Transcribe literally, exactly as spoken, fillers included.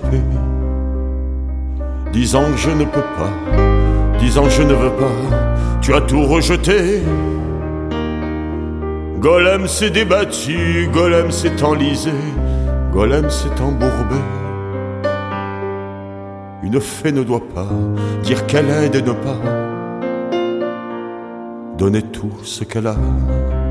frappé, disant que je ne peux pas, disant que je ne veux pas, tu as tout rejeté. Golem s'est débattu, Golem s'est enlisé, Golem s'est embourbé. Une fée ne doit pas dire qu'elle aide et ne pas donner tout ce qu'elle a.